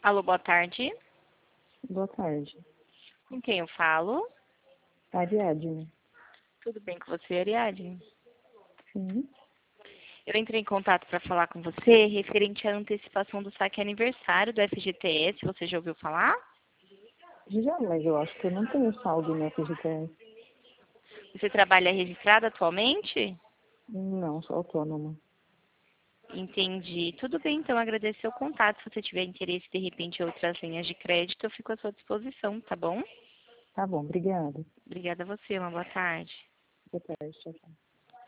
Alô, boa tarde. Boa tarde. Com quem eu falo? Ariadne. Tudo bem com você, Ariadne? Sim. Eu entrei em contato para falar com você referente à antecipação do saque aniversário do FGTS. Você já ouviu falar? Já, mas eu acho que eu não tenho saldo no FGTS. Você trabalha registrado atualmente? Não, sou autônoma. Entendi. Tudo bem, então agradeço seu contato. Se você tiver interesse, de repente, em outras linhas de crédito, eu fico à sua disposição, tá bom? Tá bom, obrigada. Obrigada a você, uma boa tarde. Boa tarde, tchau, tchau.